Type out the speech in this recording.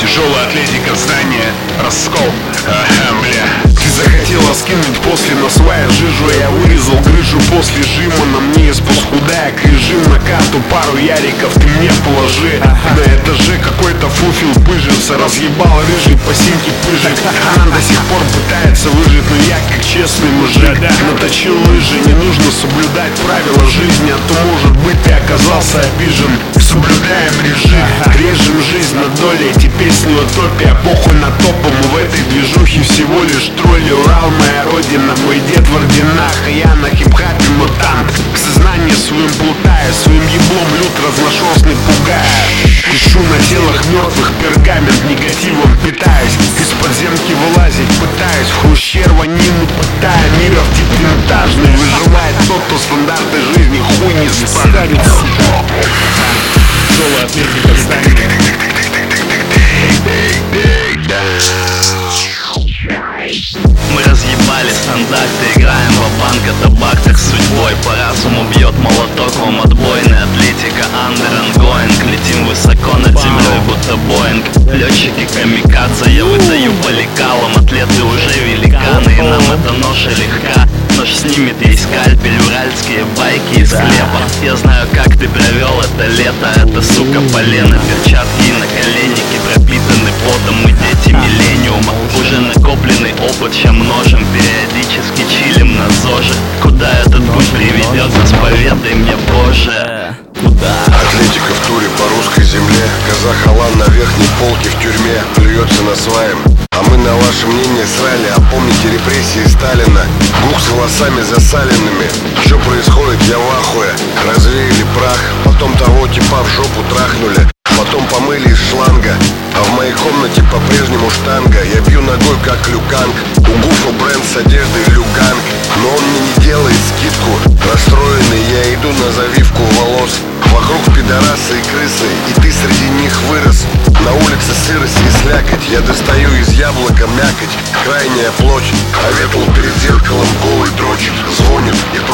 Тяжелая атлетика, здание, раскол. Бля. Ты захотела скинуть после, но свая жижу я вырезал грыжу после жима. На мне спуск худая, режим на карту, пару яриков ты мне положи. На этаже какой-то фуфел пыжится, разъебал рыжий по синьке пыжик. Она до сих пор пытается выжить, но я как честный мужик наточил лыжи. Не нужно соблюдать правила жизни, а то может быть ты оказался обижен. Соблюдаем режим, режем жизнь на доли. Эти песни утопия, похуй на топом. В этой движухе всего лишь тролли. Урал моя родина, мой дед в орденах, а я на хип-хапе мутант. К сознанию своим плутаю, своим еблом лют разношерстный пугая. Пишу на телах мертвых пергамент, негативом питаюсь. Из подземки вылазить пытаюсь, в хруще рванину пытая. Миров тип винтажный, выживает тот, кто стандарты жизни хуй не ставит. Тяжелая атлетика, здание. Мы разъебали стандарты, играем ва-банк, это бактер с судьбой. По разуму бьет молоток, вам отбойная атлетика, under-ongoing. Летим высоко над землей, будто Боинг. Летчики камикадзе, я выдаю по лекалам. Атлеты уже великаны, и нам эта ноша легка. Нож снимет ей скальпель, уральские байки из хлеба. Я знаю, как ты провел это лето. Это, сука, полено, перчатки и наколенники пропитаны потом. Мы дети миллениума, уже накопленный опыт ща множим. Периодически чилим на ЗОЖе. Куда этот путь приведет нас, поведай мне, Боже. Куда? Атлетика в туре по русской земле. Казах Алан на верхней полке в тюрьме плюется на своим. А мы на ваше мнение срали. А помните репрессии Сталина? Гух с волосами засаленными. Что происходит, я в ахуе. Развеяли прах, потом того типа в жопу трахнули. Потом помыли из шланга. А в моей комнате по-прежнему штанга. Я бью ногой как Люканг. У Гуфа бренд с одеждой Люганг. Но он мне не делает скидку. Расстроенный я иду на завивку волос. Вокруг пидорасы и крысы, и ты среди них вырос. На улице сырость и слякоть. Я достаю из яблока мякоть. Крайняя плоть, а ветл перед зеркалом голый дрочит. Звонит и